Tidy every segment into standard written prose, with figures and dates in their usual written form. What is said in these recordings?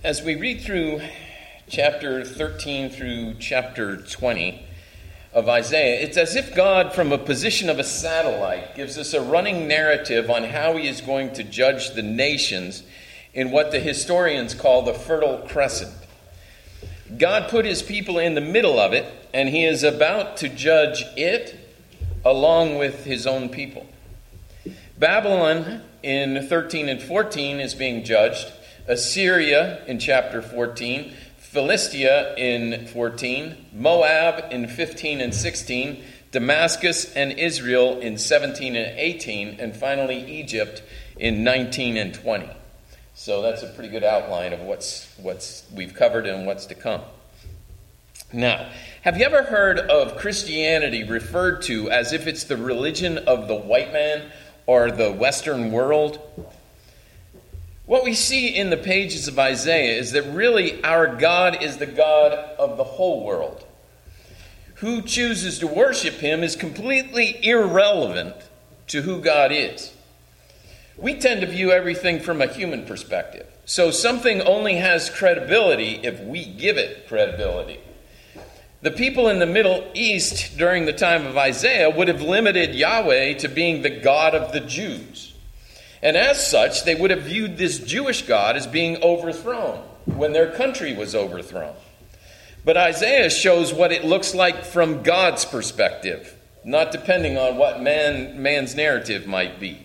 As we read through chapter 13 through chapter 20 of Isaiah, it's as if God, from a position of a satellite, gives us a running narrative on how he is going to judge the nations in what the historians call the Fertile Crescent. God put his people in the middle of it, and he is about to judge it along with his own people. Babylon in 13 and 14 is being judged. Assyria in chapter 14, Philistia in 14, Moab in 15 and 16, Damascus and Israel in 17 and 18, and finally Egypt in 19 and 20. So that's a pretty good outline of what's we've covered and what's to come. Now, have you ever heard of Christianity referred to as if it's the religion of the white man or the Western world? What we see in the pages of Isaiah is that really our God is the God of the whole world. Who chooses to worship him is completely irrelevant to who God is. We tend to view everything from a human perspective. So something only has credibility if we give it credibility. The people in the Middle East during the time of Isaiah would have limited Yahweh to being the God of the Jews. And as such, they would have viewed this Jewish God as being overthrown when their country was overthrown. But Isaiah shows what it looks like from God's perspective, not depending on what man's narrative might be.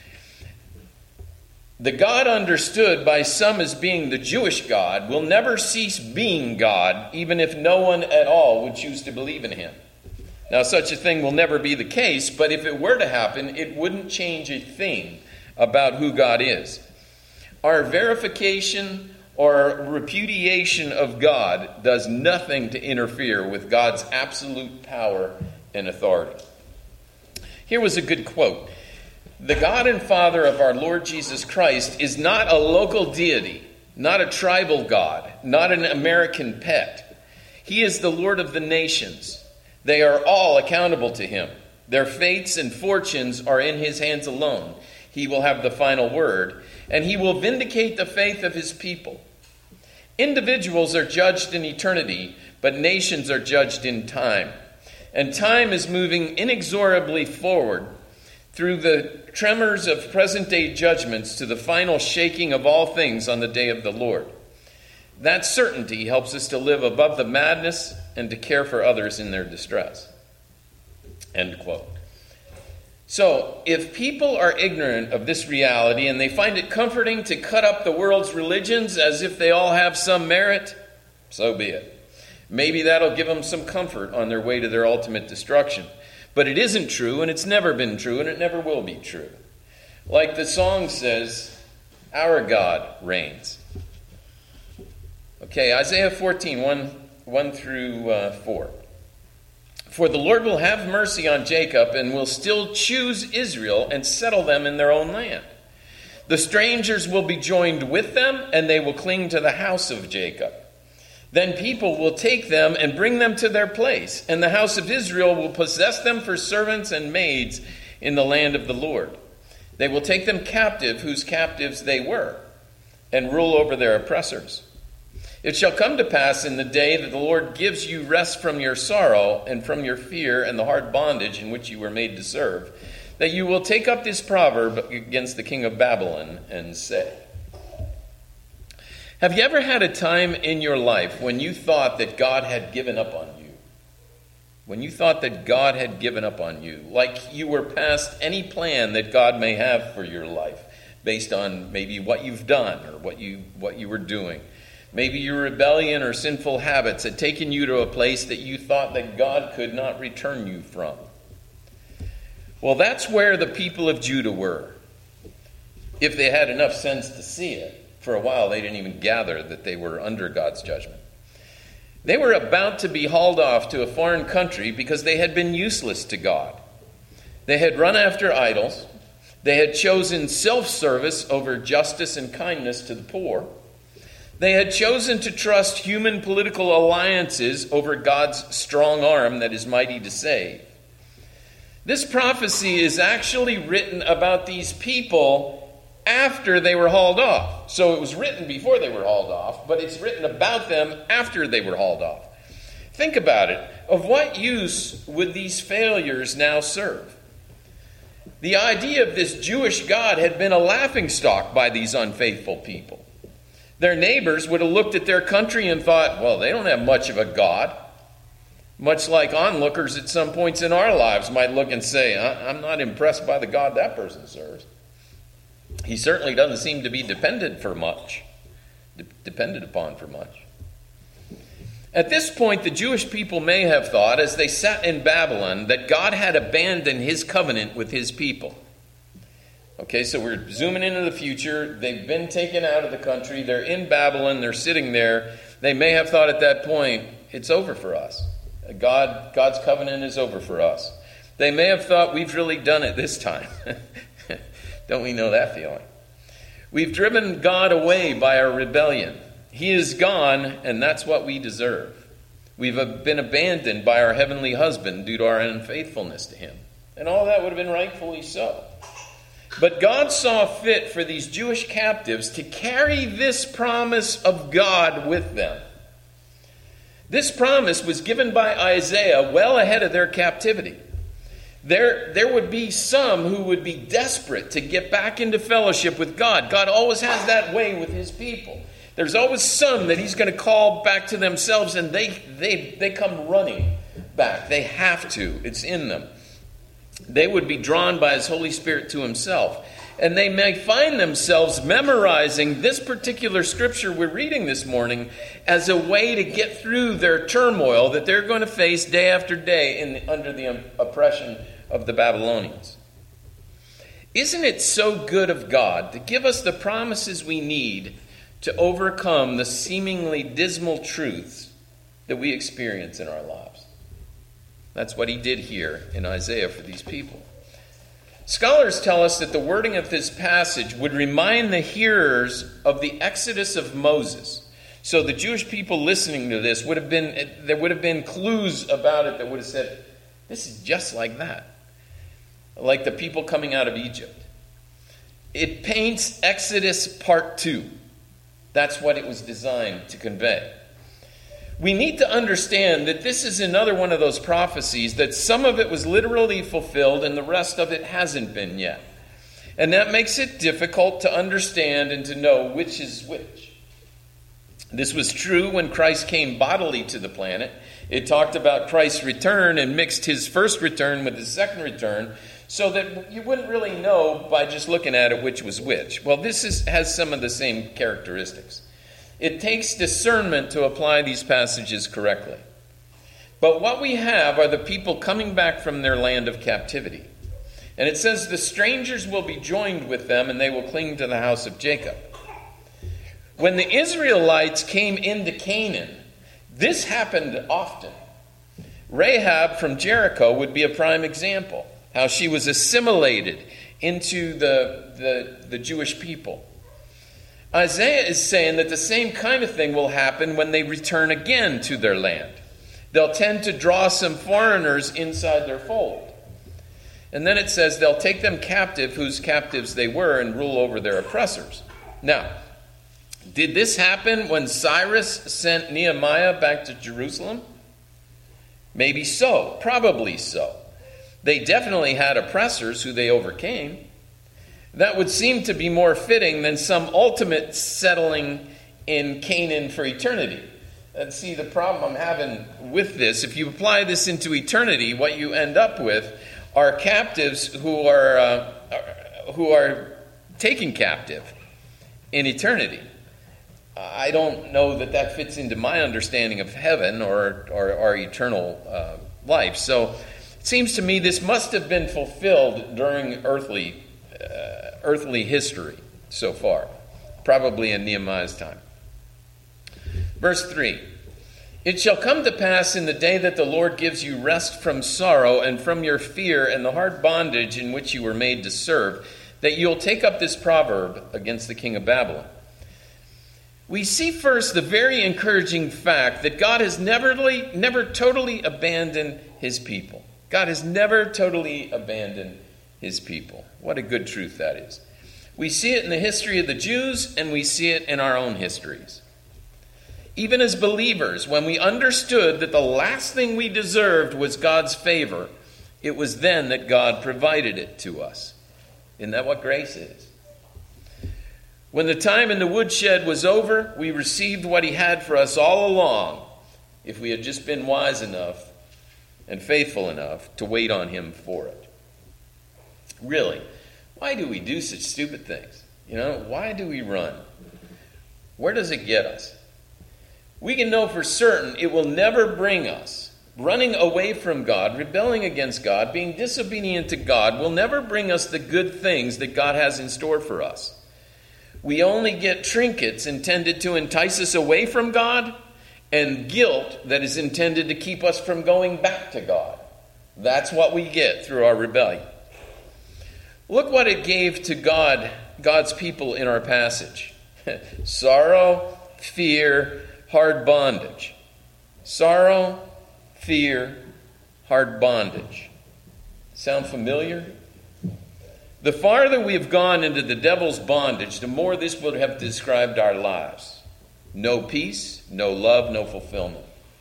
The God understood by some as being the Jewish God will never cease being God, even if no one at all would choose to believe in him. Now, such a thing will never be the case, but if it were to happen, it wouldn't change a thing about who God is. Our verification or repudiation of God does nothing to interfere with God's absolute power and authority. Here was a good quote. The God and Father of our Lord Jesus Christ is not a local deity, not a tribal God, not an American pet. He is the Lord of the nations. They are all accountable to him. Their fates and fortunes are in his hands alone. He will have the final word, and he will vindicate the faith of his people. Individuals are judged in eternity, but nations are judged in time. And time is moving inexorably forward through the tremors of present-day judgments to the final shaking of all things on the day of the Lord. That certainty helps us to live above the madness and to care for others in their distress. End quote. So, if people are ignorant of this reality and they find it comforting to cut up the world's religions as if they all have some merit, so be it. Maybe that'll give them some comfort on their way to their ultimate destruction. But it isn't true, and it's never been true, and it never will be true. Like the song says, our God reigns. Okay, Isaiah 14, 1 through 4. For the Lord will have mercy on Jacob and will still choose Israel and settle them in their own land. The strangers will be joined with them, and they will cling to the house of Jacob. Then people will take them and bring them to their place, and the house of Israel will possess them for servants and maids in the land of the Lord. They will take them captive, whose captives they were, and rule over their oppressors. It shall come to pass in the day that the Lord gives you rest from your sorrow and from your fear and the hard bondage in which you were made to serve, that you will take up this proverb against the king of Babylon and say, have you ever had a time in your life when you thought that God had given up on you? When you thought that God had given up on you, like you were past any plan that God may have for your life, based on maybe what you've done or what you were doing. Maybe your rebellion or sinful habits had taken you to a place that you thought that God could not return you from. Well, that's where the people of Judah were. If they had enough sense to see it. For a while, they didn't even gather that they were under God's judgment. They were about to be hauled off to a foreign country because they had been useless to God. They had run after idols. They had chosen self-service over justice and kindness to the poor. They had chosen to trust human political alliances over God's strong arm that is mighty to save. This prophecy is actually written about these people after they were hauled off. So it was written before they were hauled off, but it's written about them after they were hauled off. Think about it. Of what use would these failures now serve? The idea of this Jewish God had been a laughingstock by these unfaithful people. Their neighbors would have looked at their country and thought, well, they don't have much of a God. Much like onlookers at some points in our lives might look and say, I'm not impressed by the God that person serves. He certainly doesn't seem to be dependent upon for much. At this point, the Jewish people may have thought, as they sat in Babylon, that God had abandoned his covenant with his people. Okay, so we're zooming into the future. They've been taken out of the country. They're in Babylon. They're sitting there. They may have thought at that point, it's over for us. God's covenant is over for us. They may have thought, we've really done it this time. Don't we know that feeling? We've driven God away by our rebellion. He is gone, and that's what we deserve. We've been abandoned by our heavenly husband due to our unfaithfulness to him. And all that would have been rightfully so. But God saw fit for these Jewish captives to carry this promise of God with them. This promise was given by Isaiah well ahead of their captivity. There would be some who would be desperate to get back into fellowship with God. God always has that way with his people. There's always some that he's going to call back to themselves, and they come running back. They have to. It's in them. They would be drawn by his Holy Spirit to himself. And they may find themselves memorizing this particular scripture we're reading this morning as a way to get through their turmoil that they're going to face day after day under the oppression of the Babylonians. Isn't it so good of God to give us the promises we need to overcome the seemingly dismal truths that we experience in our lives? That's what he did here in Isaiah for these people. Scholars tell us that the wording of this passage would remind the hearers of the exodus of Moses. So the Jewish people listening to this there would have been clues about it that would have said, this is just like that. Like the people coming out of Egypt. It paints Exodus part 2. That's what it was designed to convey. We need to understand that this is another one of those prophecies that some of it was literally fulfilled and the rest of it hasn't been yet. And that makes it difficult to understand and to know which is which. This was true when Christ came bodily to the planet. It talked about Christ's return and mixed his first return with his second return so that you wouldn't really know by just looking at it which was which. Well, this has some of the same characteristics. It takes discernment to apply these passages correctly. But what we have are the people coming back from their land of captivity. And it says the strangers will be joined with them and they will cling to the house of Jacob. When the Israelites came into Canaan, this happened often. Rahab from Jericho would be a prime example. How she was assimilated into the Jewish people. Isaiah is saying that the same kind of thing will happen when they return again to their land. They'll tend to draw some foreigners inside their fold. And then it says they'll take them captive, whose captives they were, and rule over their oppressors. Now, did this happen when Cyrus sent Nehemiah back to Jerusalem? Maybe so, probably so. They definitely had oppressors who they overcame. That would seem to be more fitting than some ultimate settling in Canaan for eternity. And see, the problem I'm having with this, if you apply this into eternity, what you end up with are captives who are taken captive in eternity. I don't know that fits into my understanding of heaven or our eternal life. So it seems to me this must have been fulfilled during earthly history so far, probably in Nehemiah's time. Verse 3, it shall come to pass in the day that the Lord gives you rest from sorrow and from your fear and the hard bondage in which you were made to serve, that you'll take up this proverb against the king of Babylon. We see first the very encouraging fact that God has never totally abandoned his people. God has never totally abandoned his people. What a good truth that is. We see it in the history of the Jews, and we see it in our own histories. Even as believers, when we understood that the last thing we deserved was God's favor, it was then that God provided it to us. Isn't that what grace is? When the time in the woodshed was over, we received what he had for us all along, if we had just been wise enough and faithful enough to wait on him for it. Really, why do we do such stupid things? Why do we run? Where does it get us? We can know for certain it will never bring us. Running away from God, rebelling against God, being disobedient to God will never bring us the good things that God has in store for us. We only get trinkets intended to entice us away from God and guilt that is intended to keep us from going back to God. That's what we get through our rebellion. Look what it gave to God's people in our passage. Sorrow, fear, hard bondage. Sorrow, fear, hard bondage. Sound familiar? The farther we have gone into the devil's bondage, the more this would have described our lives. No peace, no love, no fulfillment.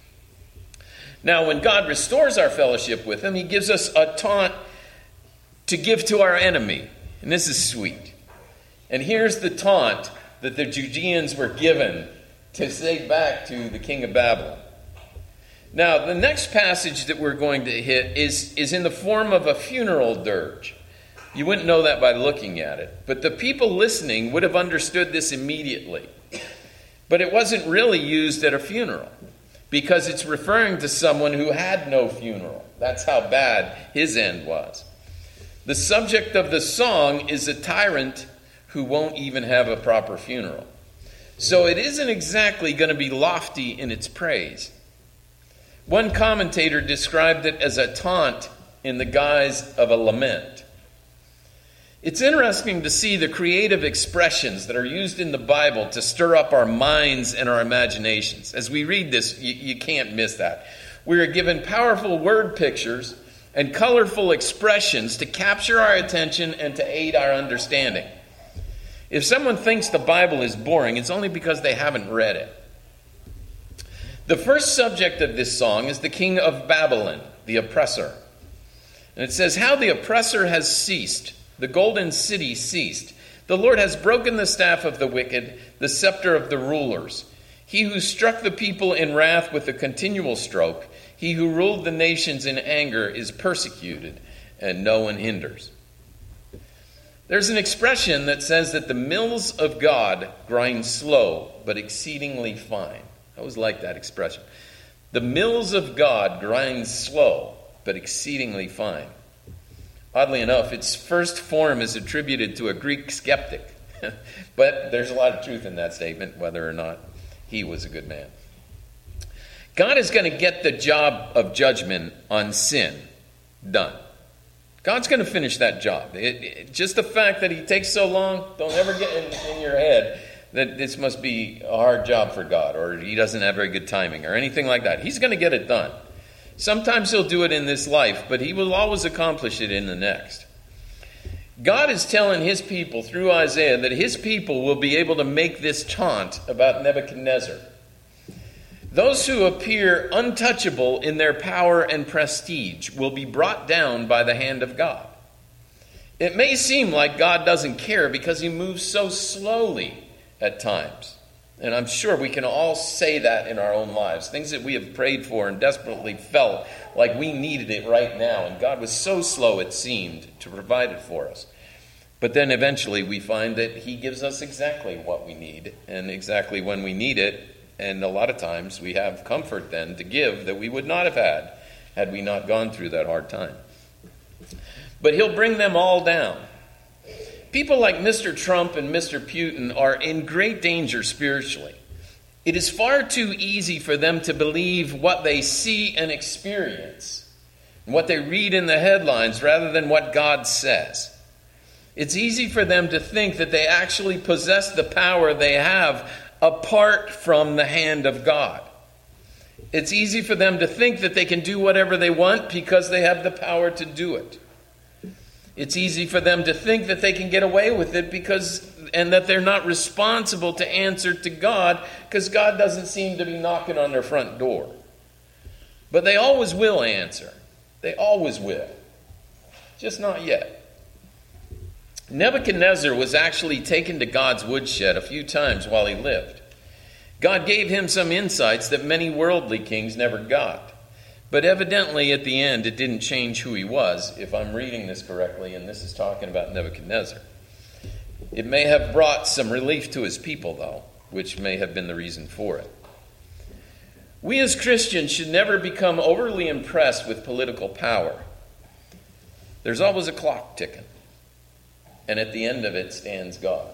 Now, when God restores our fellowship with him, he gives us a taunt to give to our enemy. And this is sweet. And here's the taunt that the Judeans were given to say back to the king of Babylon. Now, the next passage that we're going to hit is in the form of a funeral dirge. You wouldn't know that by looking at it. But the people listening would have understood this immediately. But it wasn't really used at a funeral, because it's referring to someone who had no funeral. That's how bad his end was. The subject of the song is a tyrant who won't even have a proper funeral. So it isn't exactly going to be lofty in its praise. One commentator described it as a taunt in the guise of a lament. It's interesting to see the creative expressions that are used in the Bible to stir up our minds and our imaginations. As we read this, you can't miss that. We are given powerful word pictures and colorful expressions to capture our attention and to aid our understanding. If someone thinks the Bible is boring, it's only because they haven't read it. The first subject of this song is the king of Babylon, the oppressor. And it says, how the oppressor has ceased. The golden city ceased. The Lord has broken the staff of the wicked, the scepter of the rulers. He who struck the people in wrath with a continual stroke, he who ruled the nations in anger is persecuted, and no one hinders. There's an expression that says that the mills of God grind slow, but exceedingly fine. I always like that expression. The mills of God grind slow, but exceedingly fine. Oddly enough, its first form is attributed to a Greek skeptic. But there's a lot of truth in that statement, whether or not he was a good man. God is going to get the job of judgment on sin done. God's going to finish that job. Just the fact that he takes so long, don't ever get in your head that this must be a hard job for God, or he doesn't have very good timing, or anything like that. He's going to get it done. Sometimes he'll do it in this life, but he will always accomplish it in the next. God is telling his people through Isaiah that his people will be able to make this taunt about Nebuchadnezzar. Those who appear untouchable in their power and prestige will be brought down by the hand of God. It may seem like God doesn't care because he moves so slowly at times. And I'm sure we can all say that in our own lives. Things that we have prayed for and desperately felt like we needed it right now. And God was so slow, it seemed, to provide it for us. But then eventually we find that he gives us exactly what we need and exactly when we need it. And a lot of times we have comfort then to give that we would not have had we not gone through that hard time. But he'll bring them all down. People like Mr. Trump and Mr. Putin are in great danger spiritually. It is far too easy for them to believe what they see and experience, and what they read in the headlines rather than what God says. It's easy for them to think that they actually possess the power they have apart from the hand of God. It's easy for them to think that they can do whatever they want because they have the power to do it. It's easy for them to think that they can get away with it and that they're not responsible to answer to God because God doesn't seem to be knocking on their front door. But they always will answer. They always will. Just not yet. Nebuchadnezzar was actually taken to God's woodshed a few times while he lived. God gave him some insights that many worldly kings never got. But evidently at the end it didn't change who he was, if I'm reading this correctly, and this is talking about Nebuchadnezzar. It may have brought some relief to his people, though, which may have been the reason for it. We as Christians should never become overly impressed with political power. There's always a clock ticking, and at the end of it stands God.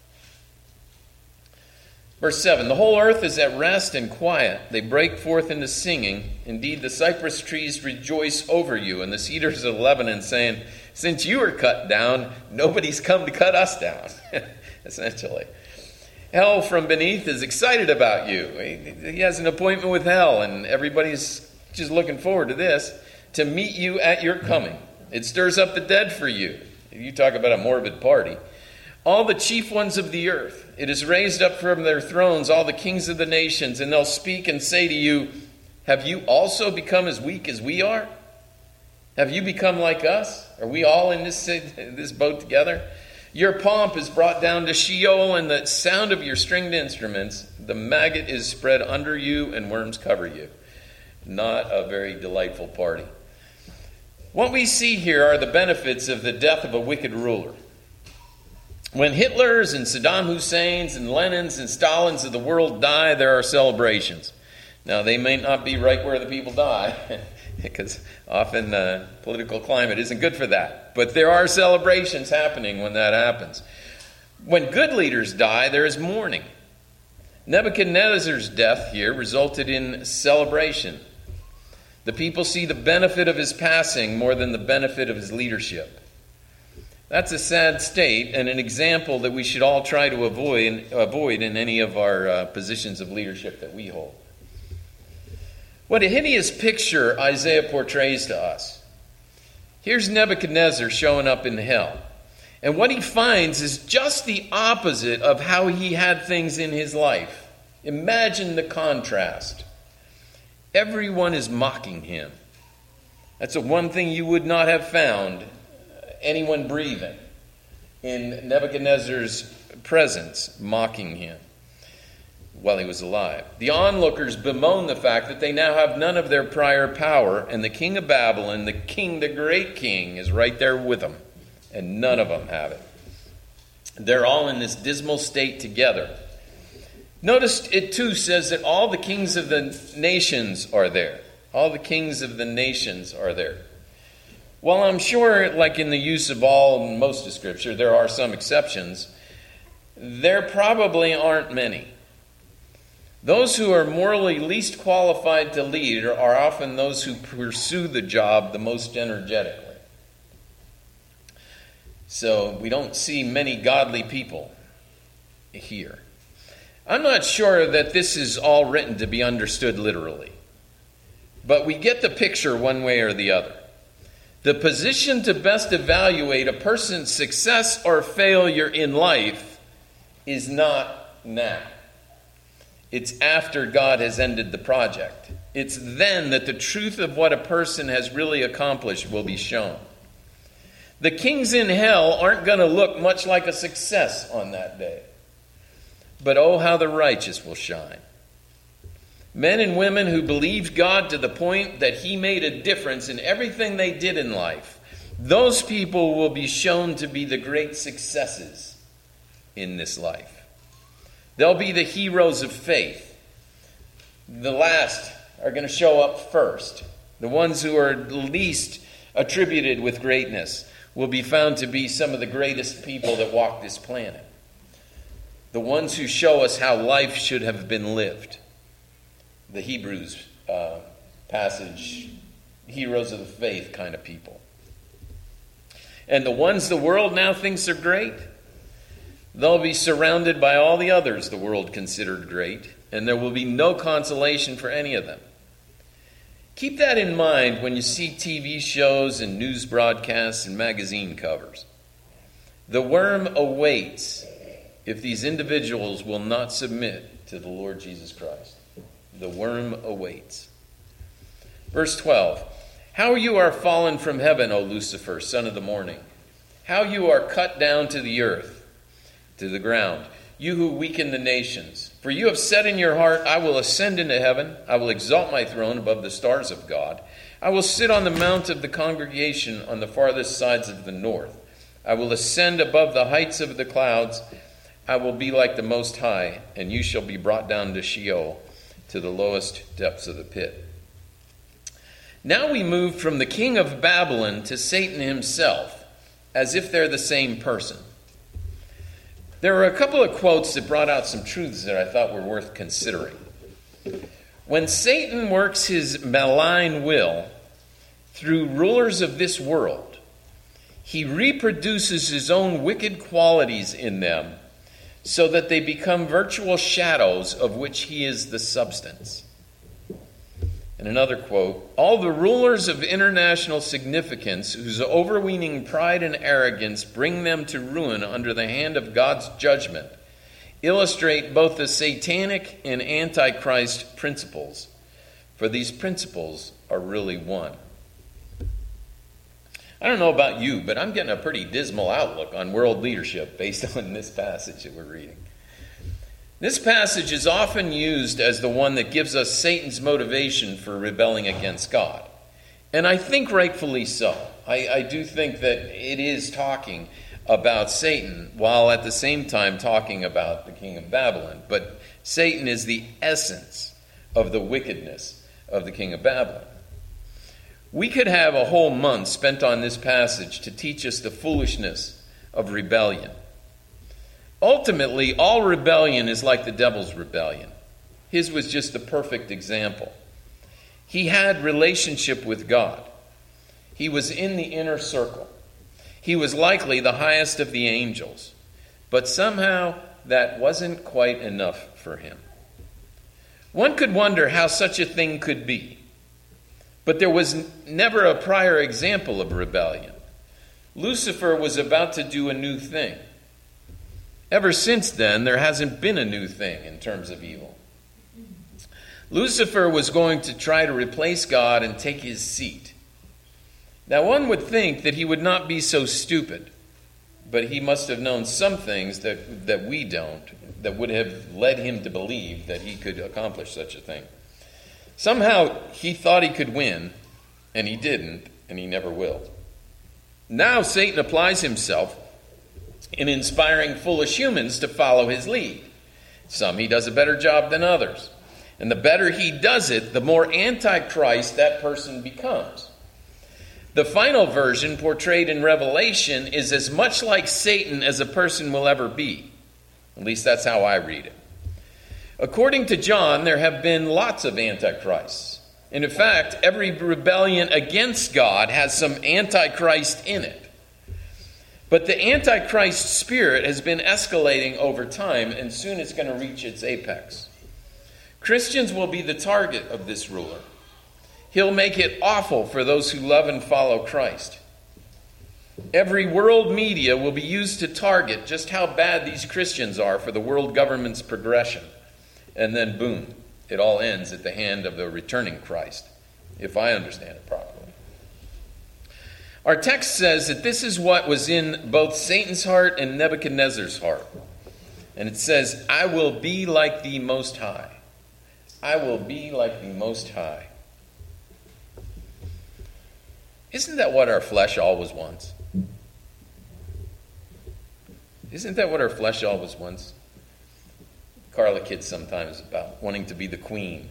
Verse 7, the whole earth is at rest and quiet. They break forth into singing. Indeed, the cypress trees rejoice over you, and the cedars of Lebanon, saying, since you were cut down, nobody's come to cut us down, essentially. Hell from beneath is excited about you. He has an appointment with hell, and everybody's just looking forward to this, to meet you at your coming. It stirs up the dead for you. You talk about a morbid party. All the chief ones of the earth. It is raised up from their thrones all the kings of the nations, and they'll speak and say to you, have you also become as weak as we are? Have you become like us? Are we all in this boat together? Your pomp is brought down to Sheol, and the sound of your stringed instruments, the maggot is spread under you, and worms cover you. Not a very delightful party. What we see here are the benefits of the death of a wicked ruler. When Hitlers and Saddam Husseins and Lenins and Stalins of the world die, there are celebrations. Now, they may not be right where the people die, because often the political climate isn't good for that. But there are celebrations happening when that happens. When good leaders die, there is mourning. Nebuchadnezzar's death here resulted in celebration. The people see the benefit of his passing more than the benefit of his leadership. That's a sad state and an example that we should all try to avoid in any of our positions of leadership that we hold. What a hideous picture Isaiah portrays to us. Here's Nebuchadnezzar showing up in hell. And what he finds is just the opposite of how he had things in his life. Imagine the contrast. Everyone is mocking him. That's the one thing you would not have found anyone breathing in Nebuchadnezzar's presence, mocking him while he was alive. The onlookers bemoan the fact that they now have none of their prior power, and the king of Babylon, the great king, is right there with them, and none of them have it. They're all in this dismal state together. Notice it too says that all the kings of the nations are there. All the kings of the nations are there. While I'm sure, like in the use of all and most of Scripture, there are some exceptions, there probably aren't many. Those who are morally least qualified to lead are often those who pursue the job the most energetically. So we don't see many godly people here. I'm not sure that this is all written to be understood literally, but we get the picture one way or the other. The position to best evaluate a person's success or failure in life is not now. It's after God has ended the project. It's then that the truth of what a person has really accomplished will be shown. The kings in hell aren't going to look much like a success on that day. But oh, how the righteous will shine. Men and women who believed God to the point that he made a difference in everything they did in life, those people will be shown to be the great successes in this life. They'll be the heroes of faith. The last are going to show up first. The ones who are least attributed with greatness will be found to be some of the greatest people that walk this planet. The ones who show us how life should have been lived. The Hebrews passage, heroes of the faith kind of people. And the ones the world now thinks are great, they'll be surrounded by all the others the world considered great, and there will be no consolation for any of them. Keep that in mind when you see TV shows and news broadcasts and magazine covers. The worm awaits if these individuals will not submit to the Lord Jesus Christ. The worm awaits. Verse 12. How you are fallen from heaven, O Lucifer, son of the morning. How you are cut down to the earth, to the ground, you who weaken the nations. For you have said in your heart, I will ascend into heaven. I will exalt my throne above the stars of God. I will sit on the mount of the congregation on the farthest sides of the north. I will ascend above the heights of the clouds. I will be like the Most High, and you shall be brought down to Sheol, to the lowest depths of the pit. Now we move from the king of Babylon to Satan himself, as if they're the same person. There are a couple of quotes that brought out some truths that I thought were worth considering. When Satan works his malign will through rulers of this world, he reproduces his own wicked qualities in them so that they become virtual shadows of which he is the substance. And another quote, all the rulers of international significance whose overweening pride and arrogance bring them to ruin under the hand of God's judgment illustrate both the satanic and antichrist principles, for these principles are really one. I don't know about you, but I'm getting a pretty dismal outlook on world leadership based on this passage that we're reading. This passage is often used as the one that gives us Satan's motivation for rebelling against God. And I think rightfully so. I do think that it is talking about Satan while at the same time talking about the king of Babylon. But Satan is the essence of the wickedness of the king of Babylon. We could have a whole month spent on this passage to teach us the foolishness of rebellion. Ultimately, all rebellion is like the devil's rebellion. His was just the perfect example. He had relationship with God. He was in the inner circle. He was likely the highest of the angels. But somehow that wasn't quite enough for him. One could wonder how such a thing could be. But there was never a prior example of rebellion. Lucifer was about to do a new thing. Ever since then, there hasn't been a new thing in terms of evil. Lucifer was going to try to replace God and take his seat. Now, one would think that he would not be so stupid, but he must have known some things that we don't, that would have led him to believe that he could accomplish such a thing. Somehow, he thought he could win, and he didn't, and he never will. Now, Satan applies himself in inspiring foolish humans to follow his lead. Some he does a better job than others. And the better he does it, the more antichrist that person becomes. The final version portrayed in Revelation is as much like Satan as a person will ever be. At least that's how I read it. According to John, there have been lots of antichrists. And in fact, every rebellion against God has some antichrist in it. But the Antichrist spirit has been escalating over time, and soon it's going to reach its apex. Christians will be the target of this ruler. He'll make it awful for those who love and follow Christ. Every world media will be used to target just how bad these Christians are for the world government's progression. And then boom, it all ends at the hand of the returning Christ, if I understand it properly. Our text says that this is what was in both Satan's heart and Nebuchadnezzar's heart. And it says, I will be like the Most High. I will be like the Most High. Isn't that what our flesh always wants? Isn't that what our flesh always wants? Carla kids sometimes about wanting to be the queen.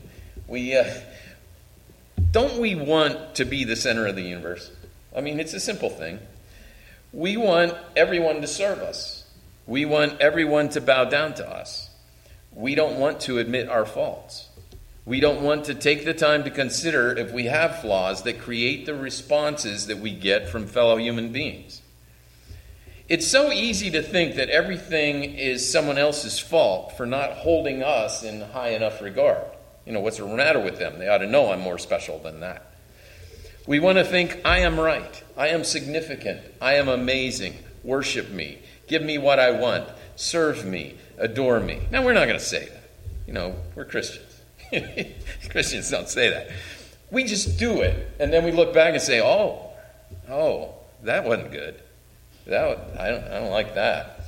Don't we want to be the center of the universe? I mean, it's a simple thing. We want everyone to serve us. We want everyone to bow down to us. We don't want to admit our faults. We don't want to take the time to consider if we have flaws that create the responses that we get from fellow human beings. It's so easy to think that everything is someone else's fault for not holding us in high enough regard. What's the matter with them? They ought to know I'm more special than that. We want to think, I am right. I am significant. I am amazing. Worship me. Give me what I want. Serve me. Adore me. Now, we're not going to say that. We're Christians. Christians don't say that. We just do it. And then we look back and say, oh, that wasn't good. I don't like that.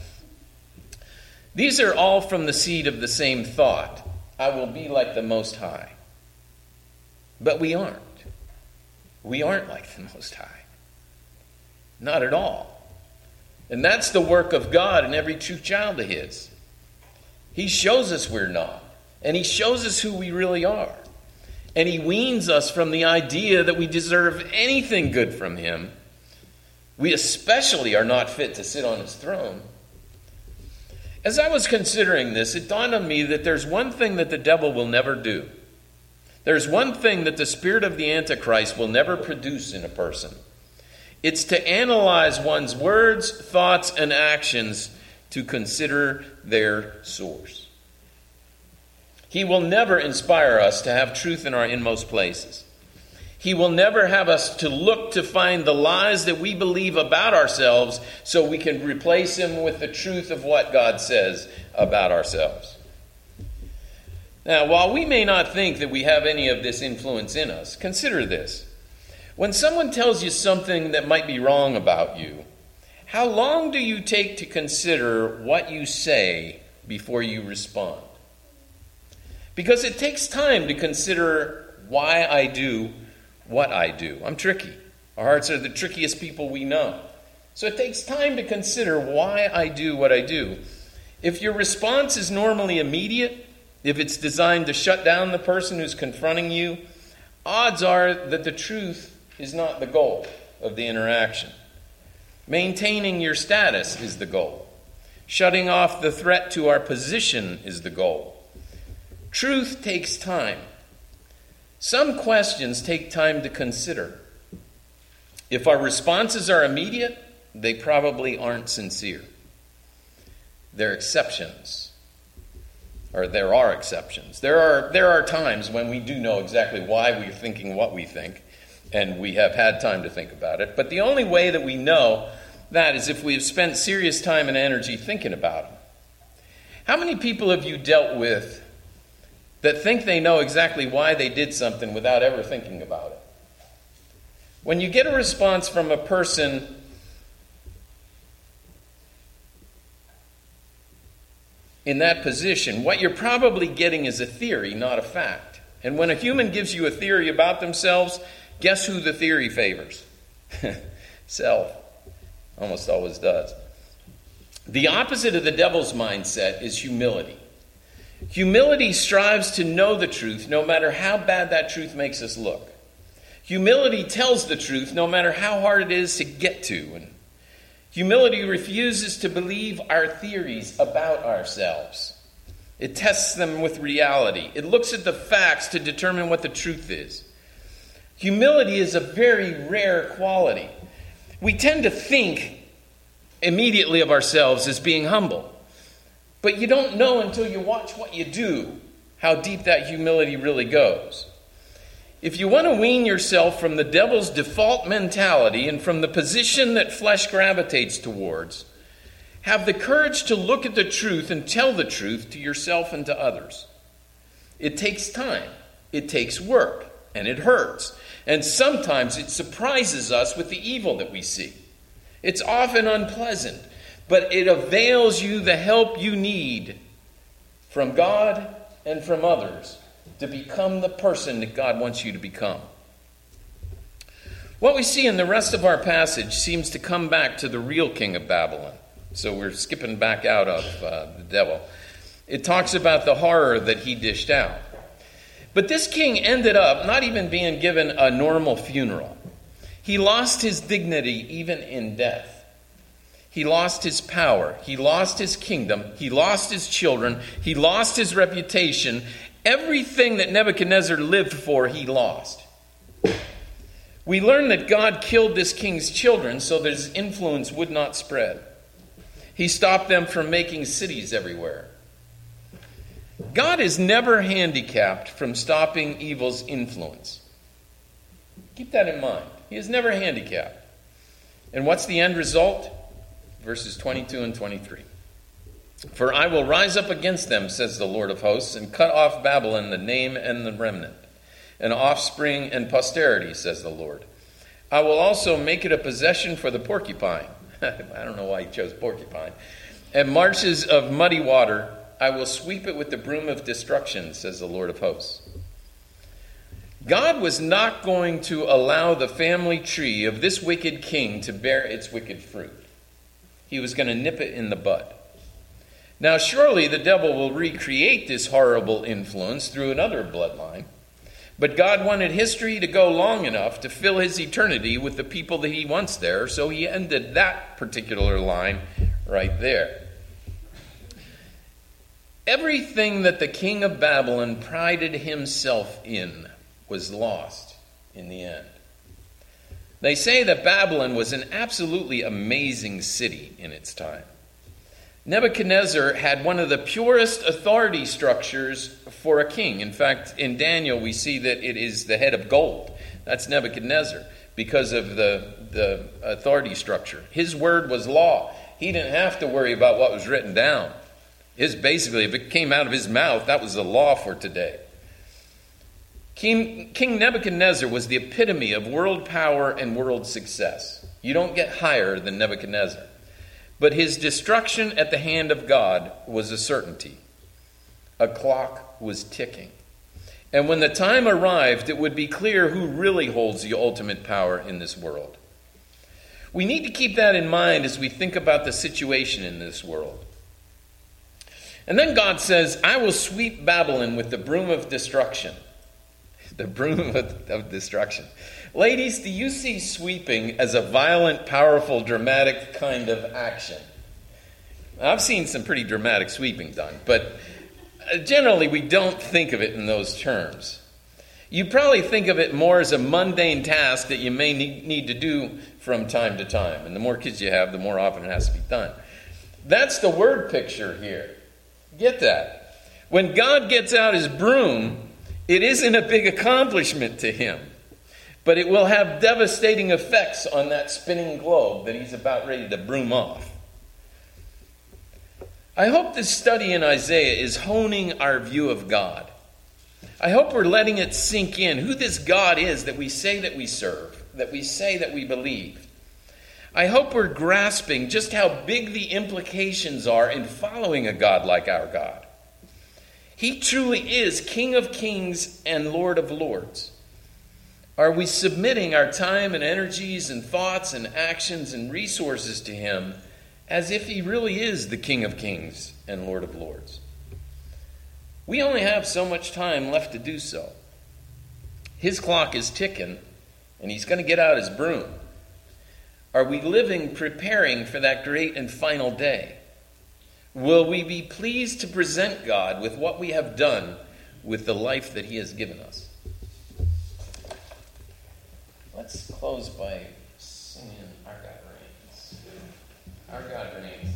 These are all from the seed of the same thought. I will be like the Most High. But we aren't. We aren't like the Most High. Not at all. And that's the work of God in every true child of His. He shows us we're not. And He shows us who we really are. And He weans us from the idea that we deserve anything good from Him. We especially are not fit to sit on His throne. As I was considering this, it dawned on me that there's one thing that the devil will never do. There's one thing that the spirit of the Antichrist will never produce in a person. It's to analyze one's words, thoughts, and actions to consider their source. He will never inspire us to have truth in our inmost places. He will never have us to look to find the lies that we believe about ourselves so we can replace them with the truth of what God says about ourselves. Now, while we may not think that we have any of this influence in us, consider this. When someone tells you something that might be wrong about you, how long do you take to consider what you say before you respond? Because it takes time to consider why I do what I do. I'm tricky. Our hearts are the trickiest people we know. So it takes time to consider why I do what I do. If your response is normally immediate, if it's designed to shut down the person who's confronting you, odds are that the truth is not the goal of the interaction. Maintaining your status is the goal. Shutting off the threat to our position is the goal. Truth takes time. Some questions take time to consider. If our responses are immediate, they probably aren't sincere. They're exceptions. Or there are exceptions. There are times when we do know exactly why we're thinking what we think, and we have had time to think about it. But the only way that we know that is if we have spent serious time and energy thinking about it. How many people have you dealt with that think they know exactly why they did something without ever thinking about it? When you get a response from a person in that position, what you're probably getting is a theory, not a fact. And when a human gives you a theory about themselves, guess who the theory favors? Self. Almost always does. The opposite of the devil's mindset is humility. Humility strives to know the truth no matter how bad that truth makes us look. Humility tells the truth no matter how hard it is to get to. And humility refuses to believe our theories about ourselves. It tests them with reality. It looks at the facts to determine what the truth is. Humility is a very rare quality. We tend to think immediately of ourselves as being humble. But you don't know until you watch what you do how deep that humility really goes. If you want to wean yourself from the devil's default mentality and from the position that flesh gravitates towards, have the courage to look at the truth and tell the truth to yourself and to others. It takes time, it takes work, and it hurts. And sometimes it surprises us with the evil that we see. It's often unpleasant, but it avails you the help you need from God and from others to become the person that God wants you to become. What we see in the rest of our passage seems to come back to the real king of Babylon. So we're skipping back out of the devil. It talks about the horror that he dished out. But this king ended up not even being given a normal funeral. He lost his dignity even in death. He lost his power. He lost his kingdom. He lost his children. He lost his reputation. Everything that Nebuchadnezzar lived for, he lost. We learn that God killed this king's children so that his influence would not spread. He stopped them from making cities everywhere. God is never handicapped from stopping evil's influence. Keep that in mind. He is never handicapped. And what's the end result? Verses 22 and 23. For I will rise up against them, says the Lord of hosts, and cut off Babylon, the name and the remnant, an offspring and posterity, says the Lord. I will also make it a possession for the porcupine. I don't know why he chose porcupine. And marshes of muddy water, I will sweep it with the broom of destruction, says the Lord of hosts. God was not going to allow the family tree of this wicked king to bear its wicked fruit. He was going to nip it in the bud. Now, surely the devil will recreate this horrible influence through another bloodline. But God wanted history to go long enough to fill his eternity with the people that he wants there, so he ended that particular line right there. Everything that the king of Babylon prided himself in was lost in the end. They say that Babylon was an absolutely amazing city in its time. Nebuchadnezzar had one of the purest authority structures for a king. In fact, in Daniel, we see that it is the head of gold. That's Nebuchadnezzar because of the authority structure. His word was law. He didn't have to worry about what was written down. Basically, if it came out of his mouth, that was the law for today. King Nebuchadnezzar was the epitome of world power and world success. You don't get higher than Nebuchadnezzar. But his destruction at the hand of God was a certainty. A clock was ticking. And when the time arrived, it would be clear who really holds the ultimate power in this world. We need to keep that in mind as we think about the situation in this world. And then God says, I will sweep Babylon with the broom of destruction. The broom of destruction. Ladies, do you see sweeping as a violent, powerful, dramatic kind of action? I've seen some pretty dramatic sweeping done, but generally we don't think of it in those terms. You probably think of it more as a mundane task that you may need to do from time to time. And the more kids you have, the more often it has to be done. That's the word picture here. Get that? When God gets out his broom, it isn't a big accomplishment to him. But it will have devastating effects on that spinning globe that he's about ready to broom off. I hope this study in Isaiah is honing our view of God. I hope we're letting it sink in who this God is that we say that we serve, that we say that we believe. I hope we're grasping just how big the implications are in following a God like our God. He truly is King of Kings and Lord of Lords. Are we submitting our time and energies and thoughts and actions and resources to him as if he really is the King of Kings and Lord of Lords? We only have so much time left to do so. His clock is ticking, and he's going to get out his broom. Are we living preparing for that great and final day? Will we be pleased to present God with what we have done with the life that he has given us? Let's close by singing Our God Reigns. Our God Reigns.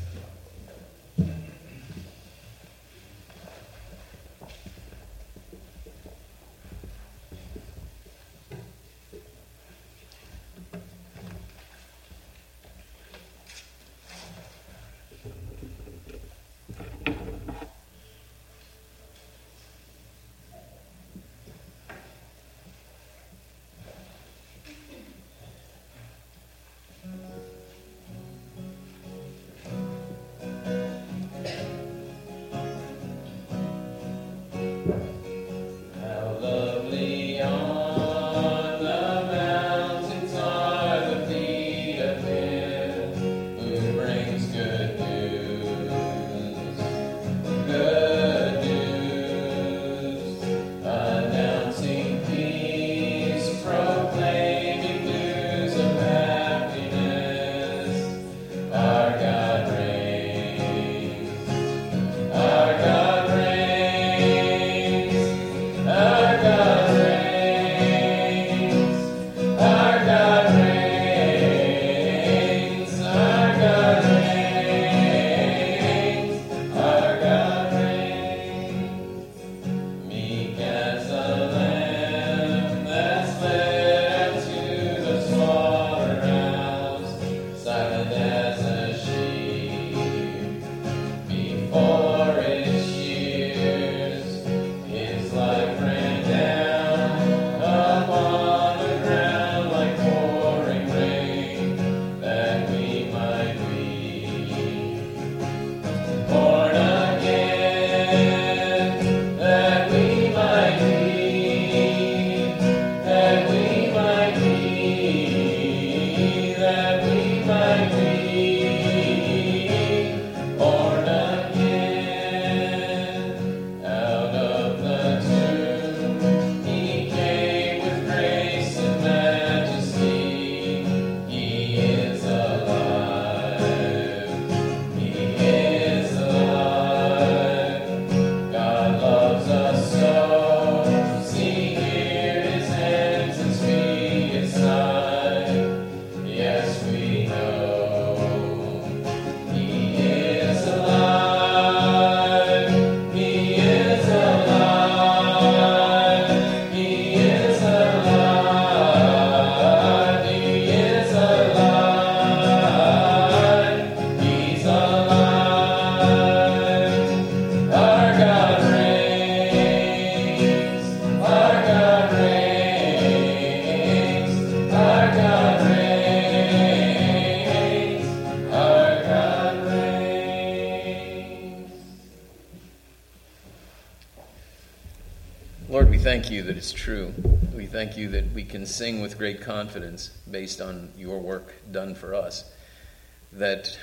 thank you that it's true. We thank you that we can sing with great confidence based on your work done for us, that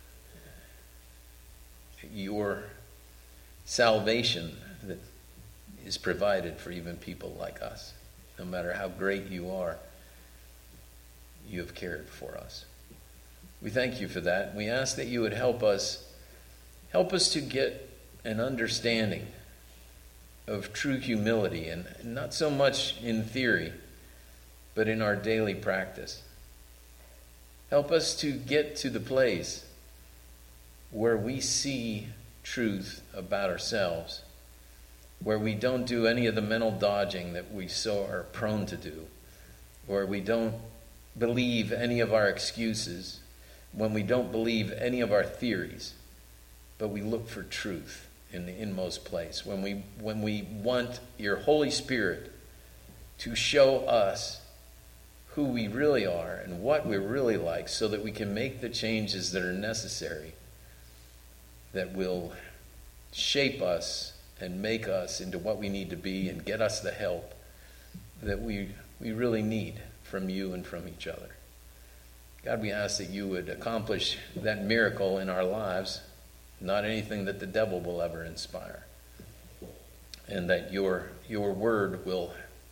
your salvation that is provided for even people like us. No matter how great you are, you have cared for us. We thank you for that. We ask that you would help us to get an understanding of true humility, and not so much in theory, but in our daily practice. Help us to get to the place where we see truth about ourselves, where we don't do any of the mental dodging that we so are prone to do, where we don't believe any of our excuses, when we don't believe any of our theories, but we look for truth in the inmost place, when we want your Holy Spirit to show us who we really are and what we're really like, so that we can make the changes that are necessary, that will shape us and make us into what we need to be and get us the help that we really need from you and from each other. God, we ask that you would accomplish that miracle in our lives, not anything that the devil will ever inspire, and that your word will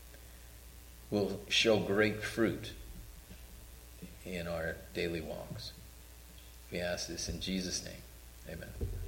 show great fruit in our daily walks. We ask this in Jesus' name. Amen.